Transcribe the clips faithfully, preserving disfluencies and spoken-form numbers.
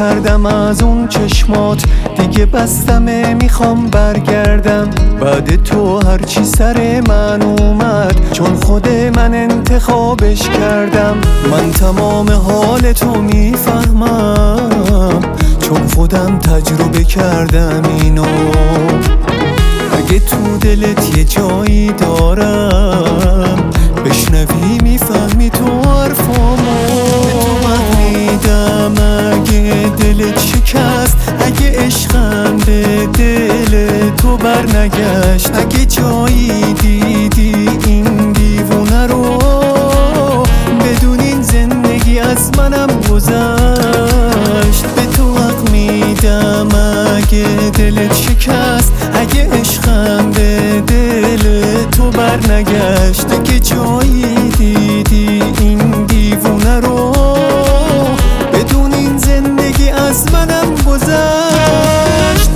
کردم از اون چشمات، دیگه بستمه میخوام برگردم. بعد تو هرچی سر من اومد، چون خود من انتخابش کردم. من تمام حال تو میفهمم، چون خودم تجربه کردم اینو. اگه تو دلت یه جایی دارم، بشنوی میفهمی تو حرفامو. تو فهمیدم اگه دلت شکست، اگه عشقم به دل تو برنگشت، اگه جایی دیدی این دیوونه رو، بدون این زندگی از منم گذشت. به تو حق میدم اگه دلت شکست، اگه عشقم به دل تو برنگشت، اگه جایی دیدی این دیوونه رو، بدون این زندگی از منم گذشت.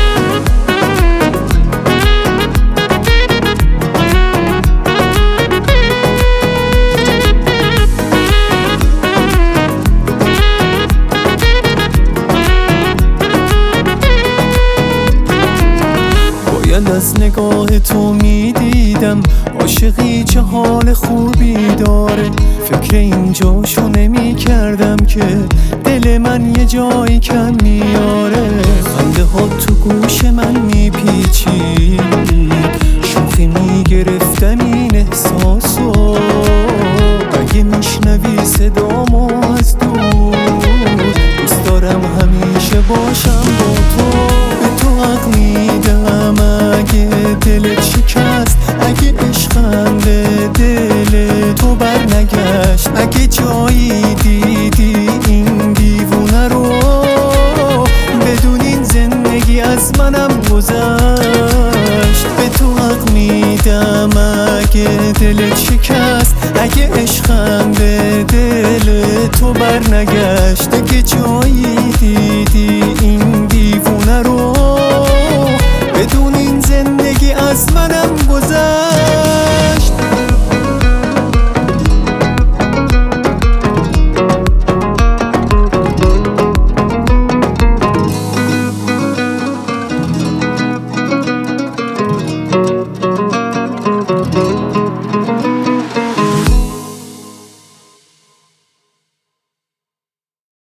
باید از نگاه تو میدیدم عاشقی چه حال خوبی داره. فکر اینجاشو نمی کردم که دل من یه جایی کم میاره. خنده ها تو گوش من میپیچید، شوخی میگرفتم این احساسو. اگه میشنوی صدامو از دور، دوست دارم همیشه باشم با تو. به تو حق میدم اگه دلت شکست، اگه عشقم به دل تو برنگشت، اگه جایی دیدی این دیوونه رو، بدون این زندگی از منم گذشت.